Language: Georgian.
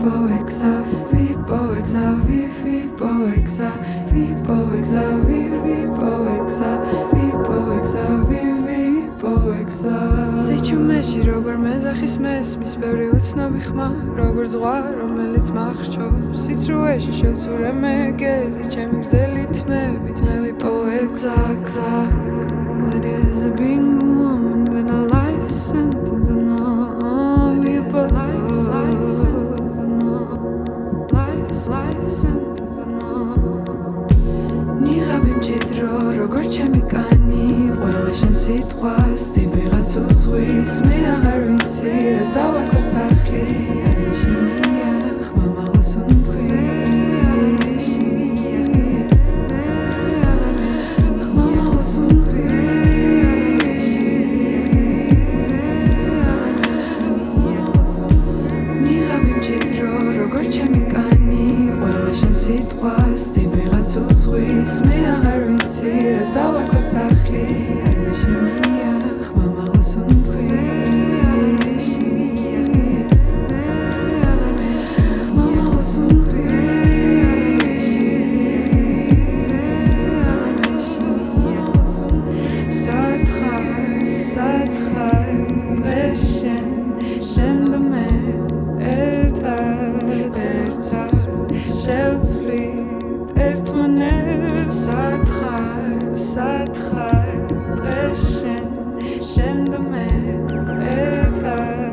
სიჩუმეში როგორ მეზახის მესმის ბევრი უცნობი ხმა როგორ ზღვა რომელიც მახშობს სიცრუეში შევცურე მე გეზი ჩემი გრძელი თმებით მე ვიპოვე გზა What is a being a woman when a life sentence and all you but life sentence and all life sentence and all ნიღაბი მჭიდრო როგორ ჩემი კანი ყველა შენ სიტყვას სიმღერაც უძღვის მე აღარ ვიცი რას დავარქვა სახლი არ მეშინია ხმამაღლას უმქვი ნიღაბი მჭიდრო როგორ ჩემი კანი ყველა შენ სიტყვას სიმღერაც უძღვის მე აღარ ვიცი რას დავარქვა სახლი არ მეშინია ხმამაღლას უმქვი სათხარ დღეს შენ და მე ერთად